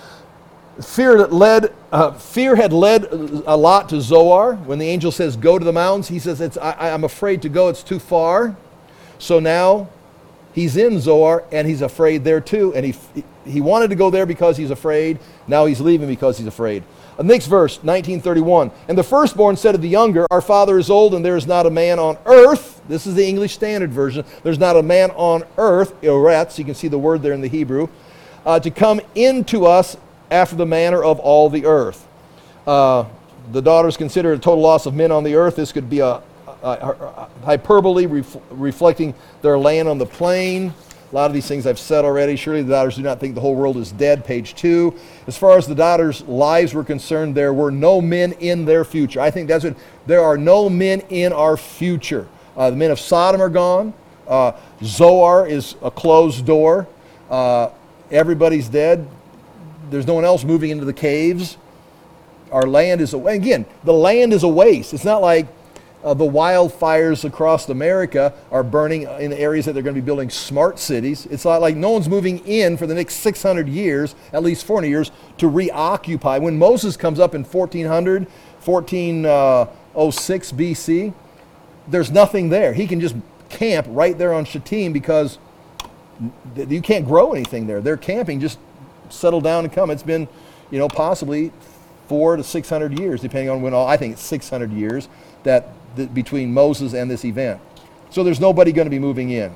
Fear led. Uh, fear had led a lot to Zoar. When the angel says, "Go to the mountains," he says, "It's I, I'm afraid to go. It's too far." So now he's in Zoar and he's afraid there too. And he, he wanted to go there because he's afraid. Now he's leaving because he's afraid. Uh, next verse, nineteen thirty-one. And the firstborn said to the younger, our father is old and there is not a man on earth. This is the English Standard Version. There's not a man on earth, eretz, you can see the word there in the Hebrew, uh, to come into us after the manner of all the earth. Uh, the daughters consider a total loss of men on the earth. This could be a, a, a hyperbole ref, reflecting their land on the plain. A lot of these things I've said already. Surely the daughters do not think the whole world is dead, page two. As far as the daughters' lives were concerned, there were no men in their future. I think that's what, there are no men in our future. Uh, the men of Sodom are gone. Uh, Zoar is a closed door. Uh, everybody's dead. There's no one else moving into the caves. Our land is, a, again, the land is a waste. It's not like Uh, the wildfires across America are burning in areas that they're going to be building smart cities. It's not like no one's moving in for the next six hundred years, at least four hundred years, to reoccupy. When Moses comes up in fourteen hundred, fourteen oh six B C, there's nothing there. He can just camp right there on Shittim because you can't grow anything there. They're camping, just settle down and come. It's been, you know, possibly four to six hundred years, depending on when all, I think it's six hundred years, that th- between Moses and this event. So there's nobody going to be moving in.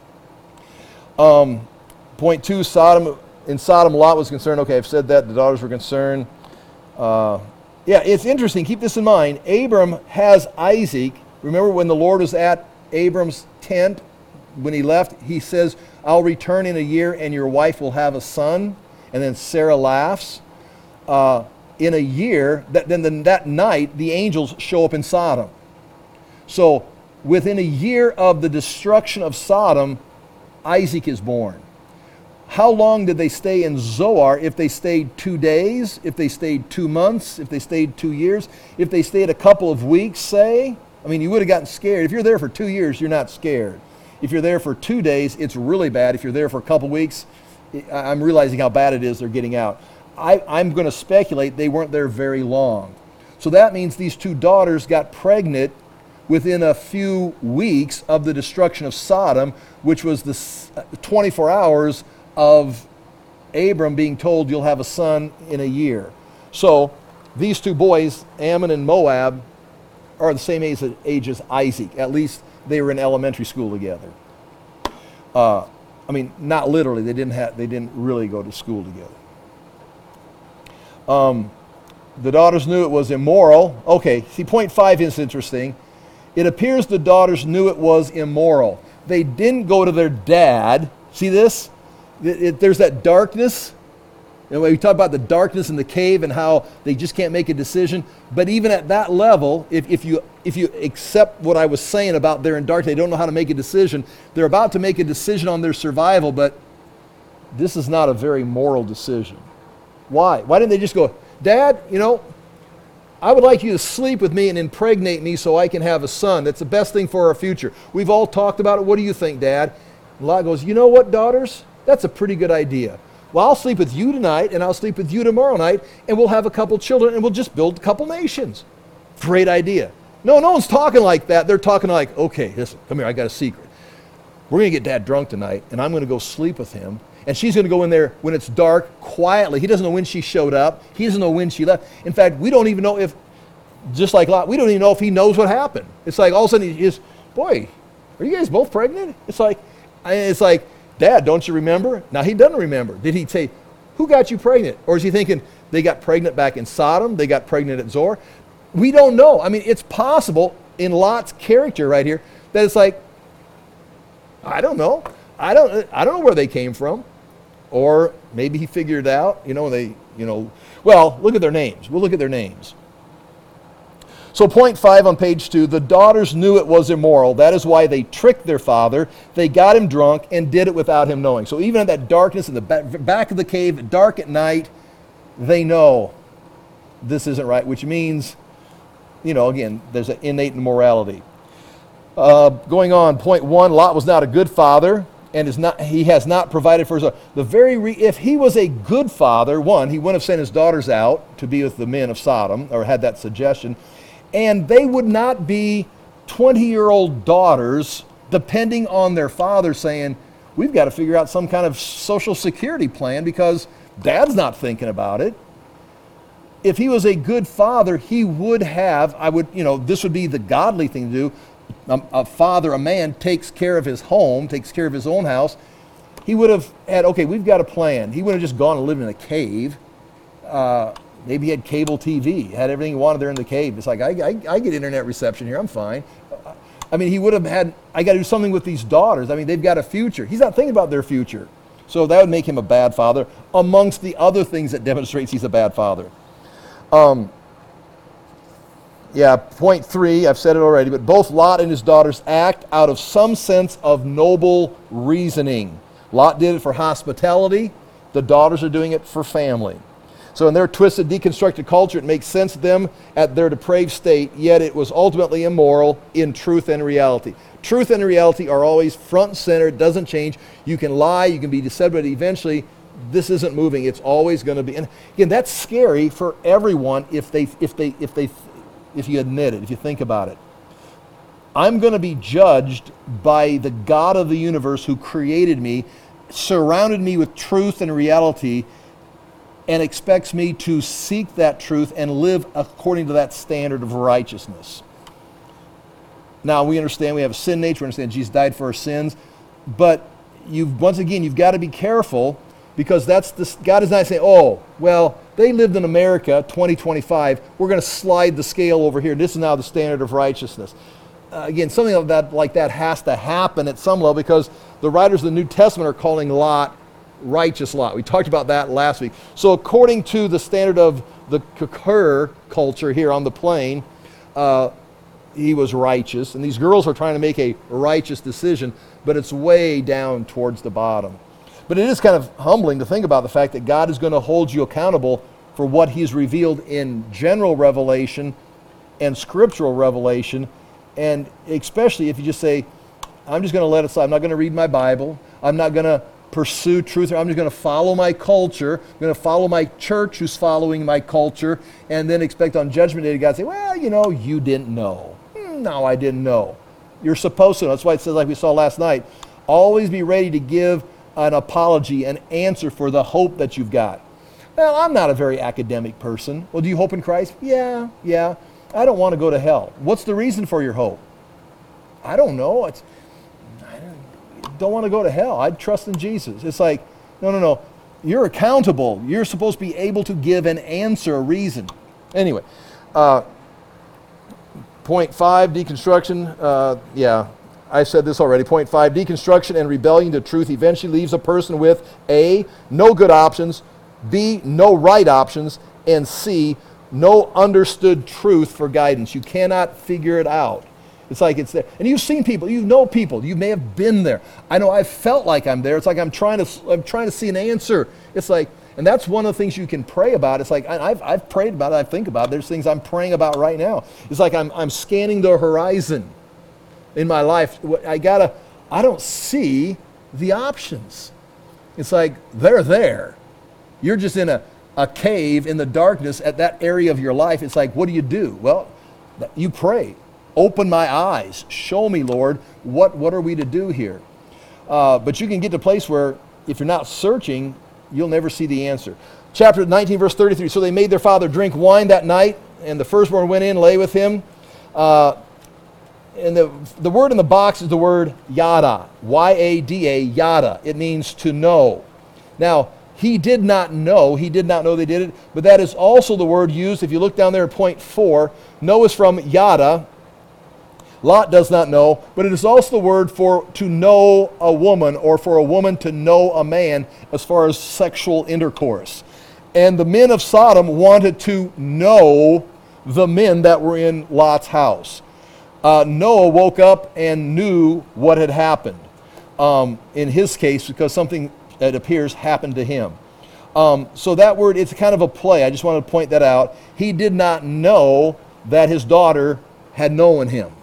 Um, point two, Sodom, in Sodom, Lot was concerned. Okay, I've said that. The daughters were concerned. Uh, yeah, it's interesting. Keep this in mind. Abram has Isaac. Remember when the Lord was at Abram's tent, when he left, he says, I'll return in a year and your wife will have a son. And then Sarah laughs. Uh, in a year, that, then the, that night, the angels show up in Sodom. So within a year of the destruction of Sodom, Isaac is born. How long did they stay in Zoar? If they stayed two days, if they stayed two months, if they stayed two years, if they stayed a couple of weeks, say, I mean, you would have gotten scared. If you're there for two years, you're not scared. If you're there for two days, it's really bad. If you're there for a couple of weeks, I'm realizing how bad it is they're getting out. I, I'm going to speculate they weren't there very long. So that means these two daughters got pregnant within a few weeks of the destruction of Sodom, which was the twenty-four hours of Abram being told you'll have a son in a year. So these two boys, Ammon and Moab, are the same age, age as Isaac. At least they were in elementary school together. Uh, I mean, not literally. They didn't have. They didn't really go to school together. Um, the daughters knew it was immoral. Okay, see, point five is interesting. It appears the daughters knew it was immoral. They didn't go to their dad. See this? It, it, there's that darkness. You know, we talk about the darkness in the cave and how they just can't make a decision. But even at that level, if, if you if you accept what I was saying about they're in dark, they don't know how to make a decision. They're about to make a decision on their survival, but this is not a very moral decision. Why? Why didn't they just go, Dad, you know, I would like you to sleep with me and impregnate me so I can have a son. That's the best thing for our future. We've all talked about it. What do you think, Dad? And Lot goes, you know what, daughters? That's a pretty good idea. Well, I'll sleep with you tonight, and I'll sleep with you tomorrow night, and we'll have a couple children, and we'll just build a couple nations. Great idea. No, no one's talking like that. They're talking like, okay, listen, come here, I got a secret. We're going to get Dad drunk tonight, and I'm going to go sleep with him. And she's going to go in there when it's dark, quietly. He doesn't know when she showed up. He doesn't know when she left. In fact, we don't even know if, just like Lot, we don't even know if he knows what happened. It's like all of a sudden he's, boy, are you guys both pregnant? It's like, it's like, Dad, don't you remember? Now he doesn't remember. Did he say, who got you pregnant? Or is he thinking they got pregnant back in Sodom? They got pregnant at Zoar? We don't know. I mean, it's possible in Lot's character right here that it's like, I don't know. I don't, I don't know where they came from. Or maybe he figured it out, you know, they, you know, well, look at their names. We'll look at their names. So point five on page two, the daughters knew it was immoral. That is why they tricked their father. They got him drunk and did it without him knowing. So even in that darkness in the back of the cave, dark at night, they know this isn't right, which means, you know, again, there's an innate immorality. Uh, going on, point one, Lot was not a good father. And is not, he has not provided for his own. The very re, if he was a good father, one, he wouldn't have sent his daughters out to be with the men of Sodom, or had that suggestion, and they would not be twenty-year-old daughters depending on their father saying, we've got to figure out some kind of social security plan because dad's not thinking about it. If he was a good father, he would have, I would, you know, this would be the godly thing to do. A, a father, a man, takes care of his home, takes care of his own house. He would have had, okay, we've got a plan. He would have just gone and lived in a cave. Uh, maybe he had cable T V, had everything he wanted there in the cave. It's like, I, I, I get internet reception here, I'm fine. I mean, he would have had, I got to do something with these daughters. I mean, they've got a future. He's not thinking about their future. So that would make him a bad father, amongst the other things that demonstrates he's a bad father. Um, yeah, point three, I've said it already, but both Lot and his daughters act out of some sense of noble reasoning. Lot did it for hospitality. The daughters are doing it for family. So in their twisted, deconstructed culture, it makes sense to them at their depraved state, yet it was ultimately immoral in truth and reality. Truth and reality are always front and center. It doesn't change. You can lie, you can be deceptive, but eventually this isn't moving. It's always going to be. And again, that's scary for everyone if they, if they, if they, if you admit it, if you think about it. I'm going to be judged by the God of the universe who created me, surrounded me with truth and reality, and expects me to seek that truth and live according to that standard of righteousness. Now, we understand we have a sin nature. We understand Jesus died for our sins. But you've, once again, you've got to be careful, because that's the, God is not saying, oh, well, they lived in America twenty twenty-five. We're going to slide the scale over here. This is now the standard of righteousness. Uh, again, something like that, like that has to happen at some level, because the writers of the New Testament are calling Lot righteous Lot. We talked about that last week. So according to the standard of the Kakar culture here on the plain, uh, he was righteous. And these girls are trying to make a righteous decision, but it's way down towards the bottom. But it is kind of humbling to think about the fact that God is going to hold you accountable for what he's revealed in general revelation and scriptural revelation. And especially if you just say, I'm just going to let it slide. I'm not going to read my Bible. I'm not going to pursue truth. I'm just going to follow my culture. I'm going to follow my church who's following my culture, and then expect on Judgment Day God to say, well, you know, you didn't know. No, I didn't know. You're supposed to know. That's why it says, like we saw last night, always be ready to give an apology, an answer for the hope that you've got. Well, I'm not a very academic person. Well, do you hope in Christ? Yeah, yeah. I don't want to go to hell. What's the reason for your hope? I don't know. It's, I don't, don't want to go to hell. I trust in Jesus. It's like, no, no, no. You're accountable. You're supposed to be able to give an answer, a reason. Anyway, uh, point five, deconstruction. Uh, yeah, I said this already. Point five, deconstruction and rebellion to truth eventually leaves a person with A, no good options, B, no right options, and C, no understood truth for guidance. You cannot figure it out. It's like it's there. And you've seen people, you know people, you may have been there. I know I've felt like I'm there. It's like I'm trying to I'm trying to see an answer. It's like, and that's one of the things you can pray about. It's like, I've, I've prayed about it, I think about it. There's things I'm praying about right now. It's like I'm, I'm scanning the horizon in my life. I gotta, I don't see the options. It's like, they're there. You're just in a, a cave in the darkness at that area of your life. It's like, what do you do? Well, you pray. Open my eyes. Show me, Lord, what, what are we to do here? Uh, but you can get to a place where if you're not searching, you'll never see the answer. Chapter nineteen, verse thirty-three. So they made their father drink wine that night, and the firstborn went in, lay with him. Uh, and the, the word in the box is the word yada, Y A D A, yada. It means to know. Now, he did not know. He did not know they did it. But that is also the word used. If you look down there at point four, know is from yada. Lot does not know, but it is also the word for to know a woman, or for a woman to know a man as far as sexual intercourse. And the men of Sodom wanted to know the men that were in Lot's house. Uh, Noah woke up and knew what had happened. Um, in his case, because something, it appears, happened to him. Um, so that word, it's kind of a play. I just wanted to point that out. He did not know that his daughter had known him.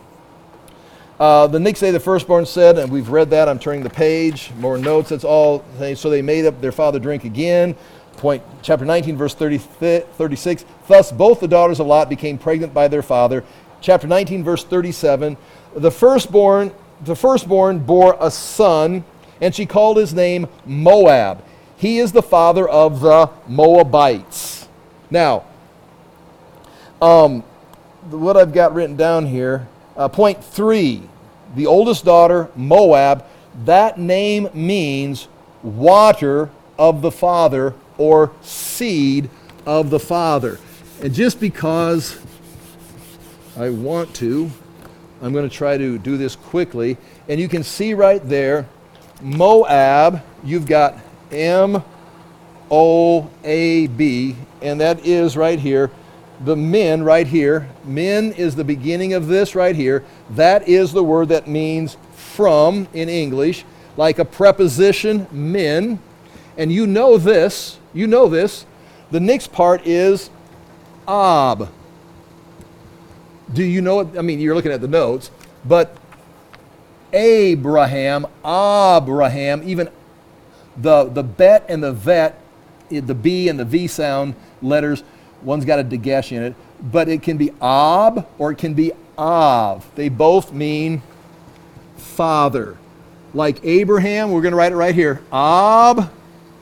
Uh, the next day the firstborn said, and we've read that, I'm turning the page, more notes, that's all. So they made up their father drink again. Point, chapter nineteen, verse thirty, thirty-six. Thus both the daughters of Lot became pregnant by their father. Chapter nineteen, verse thirty-seven. The firstborn, the firstborn bore a son, And she called his name Moab. He is the father of the Moabites. Now, um, what I've got written down here, uh, point three, the oldest daughter, Moab, that name means water of the father or seed of the father. And just because I want to, I'm going to try to do this quickly. And you can see right there, Moab, you've got M O A B, and that is right here, the min right here. Min is the beginning of this right here. That is the word that means from in English, like a preposition, min. And you know this, you know this. The next part is ab. Do you know it? I mean, you're looking at the notes, but Abraham, Abraham, even the, the bet and the vet, the B and the V sound letters, one's got a dagesh in it, but it can be ab or it can be av. They both mean father. Like Abraham, we're going to write it right here. Ab,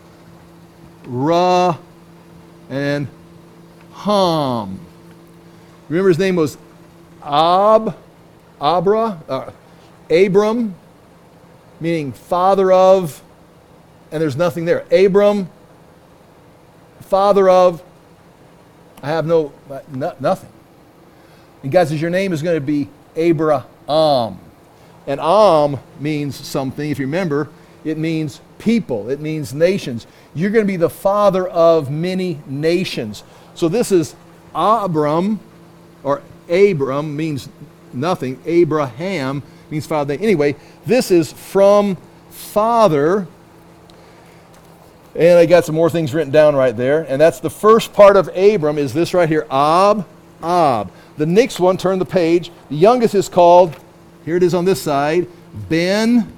Ra, and Ham. Remember his name was Ab, Abra, uh, Abram, meaning father of, and there's nothing there. Abram, father of, I have no, no nothing. And God says your name is going to be Abraham. And Am means something. If you remember, it means people. It means nations. You're going to be the father of many nations. So this is Abram, or Abram means nothing. Abraham means father. Anyway, this is from father. And I got some more things written down right there. And that's the first part of Abram is this right here. Ab, Ab. The next one, turn the page. The youngest is called, here it is on this side, Ben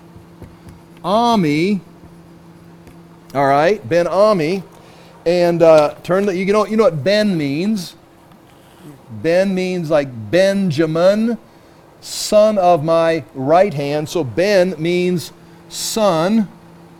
Ami. All right, Ben Ami. And uh, turn the, you know, you know what Ben means? Ben means like Benjamin, son of my right hand. So Ben means son.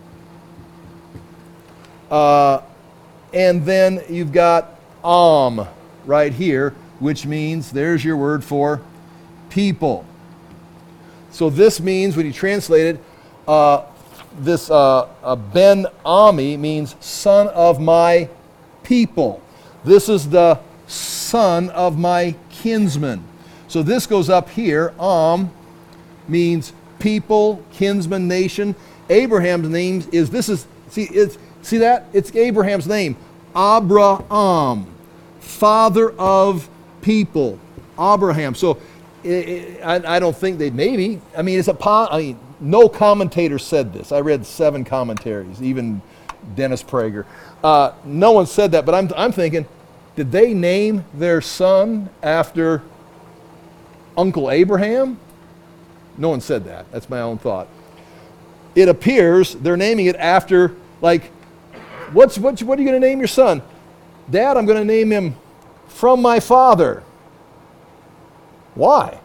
Uh, and then you've got Am right here, which means, there's your word for people. So this means, when you translate it, uh, this uh, uh, Ben Ami means son of my people. This is the son of my kinsman. So this goes up here. Am means people, kinsman, nation. Abraham's name is, this is, see, it's, see that? It's Abraham's name. Abraham, father of people. Abraham. So it, it, I, I don't think they, maybe, I mean, it's a, I mean, no commentator said this. I read seven commentaries, even Dennis Prager. Uh, no one said that, but I'm, I'm thinking, did they name their son after Uncle Abraham? No one said that. That's my own thought. It appears they're naming it after, like, what's, what's, what are you going to name your son? Dad, I'm going to name him from my father. Why?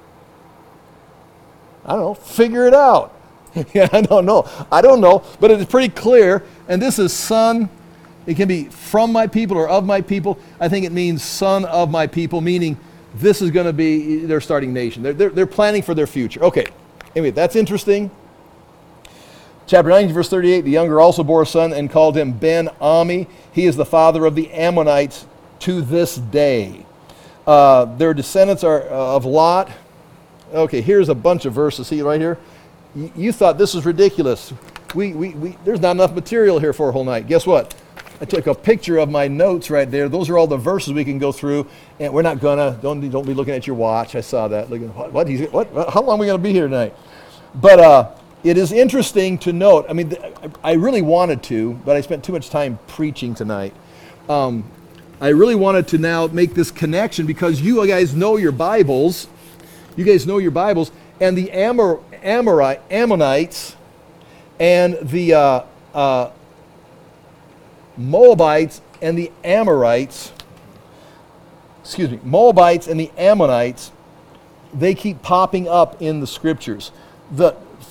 I don't know. Figure it out. Yeah, I don't know. I don't know, but it's pretty clear. And this is son. It can be from my people or of my people. I think it means son of my people, meaning this is going to be their starting nation. They're, they're, they're planning for their future. Okay. Anyway, that's interesting. Chapter nineteen, verse thirty-eight, the younger also bore a son and called him Ben Ami. He is the father of the Ammonites to this day. Uh, their descendants are uh, of Lot. Okay, here's a bunch of verses. See right here? Y- you thought this was ridiculous. We, we, we, there's not enough material here for a whole night. Guess what? I took a picture of my notes right there. Those are all the verses we can go through, and we're not gonna. Don't don't be looking at your watch. I saw that. Looking, what? What? He's, what? How long are we gonna be here tonight? But uh, it is interesting to note. I mean, th- I really wanted to, but I spent too much time preaching tonight. Um, I really wanted to now make this connection because you guys know your Bibles. You guys know your Bibles, and the Amor, Amorite, Ammonites and the uh, uh, Moabites and the Amorites, excuse me, Moabites and the Ammonites, they keep popping up in the scriptures. The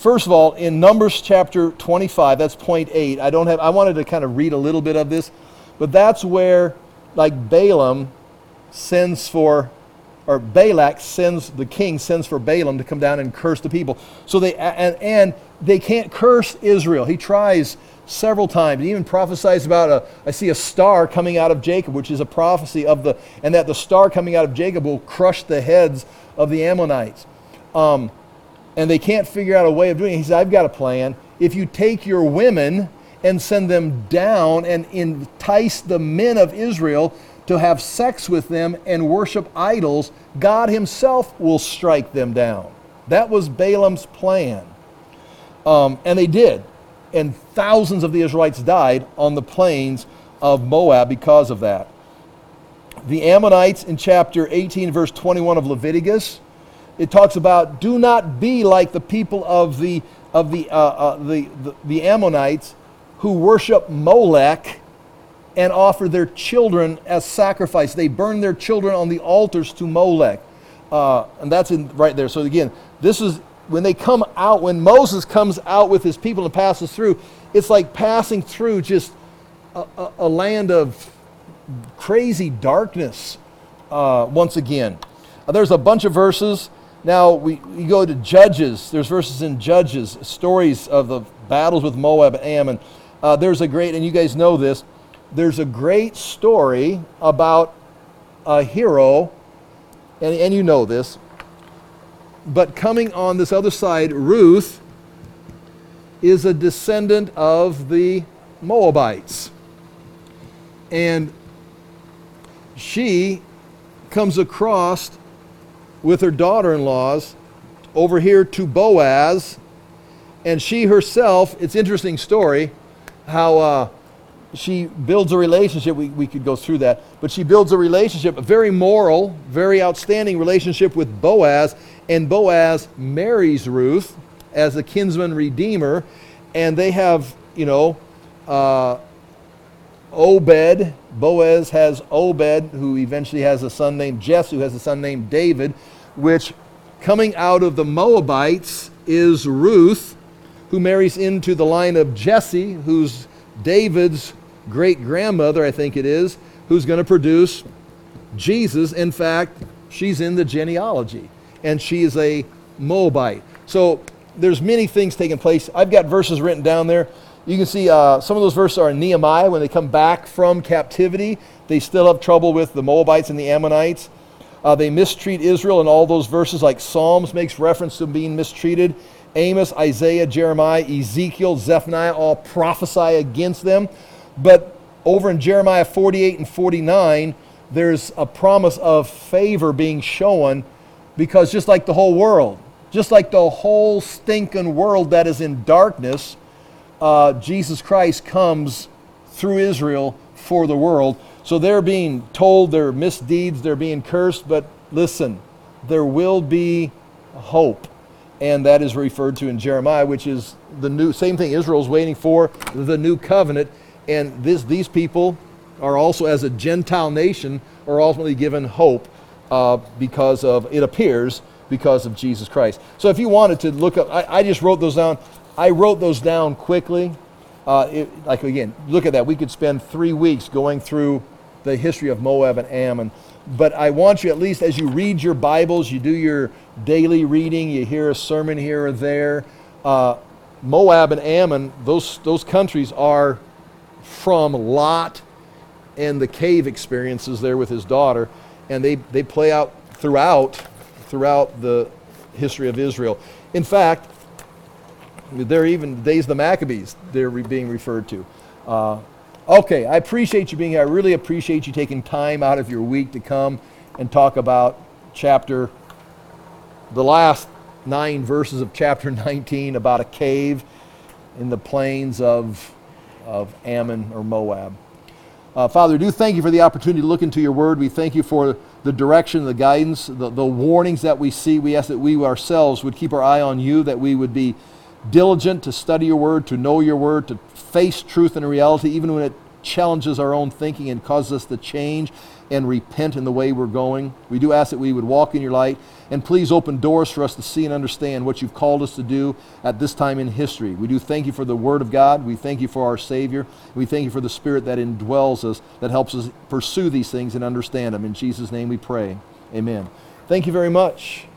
First of all, in Numbers chapter twenty-five, that's point eight. I don't have. I wanted to kind of read a little bit of this, but that's where, like Balaam sends for, or Balak sends, the king sends for Balaam to come down and curse the people. So they and, and they can't curse Israel. He tries several times. He even prophesies about a. I see a star coming out of Jacob, which is a prophecy of the, and that the star coming out of Jacob will crush the heads of the Ammonites. Um, and they can't figure out a way of doing it. He said, I've got a plan. If you take your women and send them down and entice the men of Israel to have sex with them and worship idols, God himself will strike them down. That was Balaam's plan. Um, and they did. And thousands of the Israelites died on the plains of Moab because of that. The Ammonites in chapter eighteen, verse twenty-one of Leviticus, it talks about, do not be like the people of the of the, uh, uh, the, the the Ammonites who worship Molech and offer their children as sacrifice. They burn their children on the altars to Molech. Uh, and that's in right there. So again, this is when they come out, when Moses comes out with his people and passes through, it's like passing through just a, a, a land of crazy darkness uh, once again. Uh, there's a bunch of verses. Now we, we go to Judges. There's verses in Judges, stories of the battles with Moab and Ammon. Uh, there's a great, and you guys know this, there's a great story about a hero, and, and you know this, but coming on this other side, Ruth is a descendant of the Moabites. And she comes across with her daughter-in-laws over here to Boaz, and she herself, it's an interesting story how uh, she builds a relationship. We, we could go through that, but she builds a relationship, a very moral, very outstanding relationship with Boaz, and Boaz marries Ruth as a kinsman redeemer, and they have, you know, uh, Obed. Boaz has Obed, who eventually has a son named Jesse, who has a son named David, which coming out of the Moabites is Ruth, who marries into the line of Jesse, who's David's great-grandmother, I think it is, who's going to produce Jesus. In fact, she's in the genealogy, and she is a Moabite. So there's many things taking place. I've got verses written down there. You can see uh, some of those verses are in Nehemiah. When they come back from captivity, they still have trouble with the Moabites and the Ammonites. Uh, they mistreat Israel in all those verses, like Psalms makes reference to being mistreated. Amos, Isaiah, Jeremiah, Ezekiel, Zephaniah all prophesy against them. But over in Jeremiah forty-eight and forty-nine, there's a promise of favor being shown, because just like the whole world, just like the whole stinking world that is in darkness, uh, Jesus Christ comes through Israel for the world. So they're being told their misdeeds, they're being cursed, but listen, there will be hope. And that is referred to in Jeremiah, which is the new, same thing Israel's waiting for, the new covenant. And this, these people are also, as a Gentile nation, are ultimately given hope uh, because of, it appears, because of Jesus Christ. So if you wanted to look up, I, I just wrote those down. I wrote those down quickly. Uh, it, like again, look at that. We could spend three weeks going through the history of Moab and Ammon. But I want you, at least as you read your Bibles, you do your daily reading, you hear a sermon here or there. Uh, Moab and Ammon, those those countries are from Lot and the cave experiences there with his daughter, and they, they play out throughout throughout the history of Israel. In fact, they're even the days of the Maccabees they're re- being referred to. Uh, okay, I appreciate you being here. I really appreciate you taking time out of your week to come and talk about chapter, the last nine verses of chapter nineteen, about a cave in the plains of, of Ammon or Moab. Uh, Father, do thank you for the opportunity to look into your word. We thank you for the direction, the guidance, the, the warnings that we see. We ask that we ourselves would keep our eye on you, that we would be diligent to study your word, to know your word, to face truth and reality, even when it challenges our own thinking and causes us to change and repent in the way we're going. We do ask that we would walk in your light, and please open doors for us to see and understand what you've called us to do at this time in history. We do thank you for the Word of God. We thank you for our Savior. We thank you for the Spirit that indwells us, that helps us pursue these things and understand them. In Jesus' name we pray. Amen. Thank you very much.